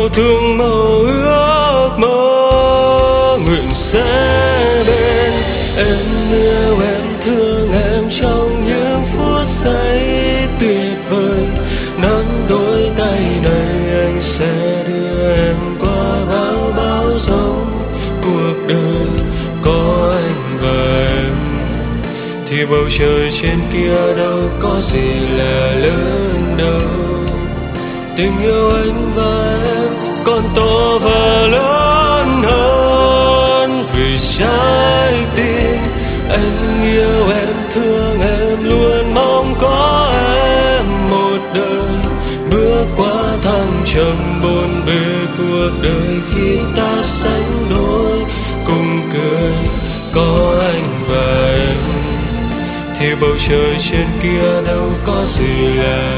màu thương màu ước mơ nguyện sẽ bên em, yêu em thương em trong những phút giây tuyệt vời. Nắm đôi tay này anh sẽ đưa em qua bão bão giông cuộc đời. Có anh và em thì bầu trời trên kia đâu có gì là lớn đâu. Tình yêu anh và em còn to và lớn hơn vì trái tim anh yêu em thương em luôn mong có em một đời. Bước qua thăng trầm bộn bề cuộc đời khi ta sánh đôi cùng cười. Có anh và em thì bầu trời trên kia đâu có gì là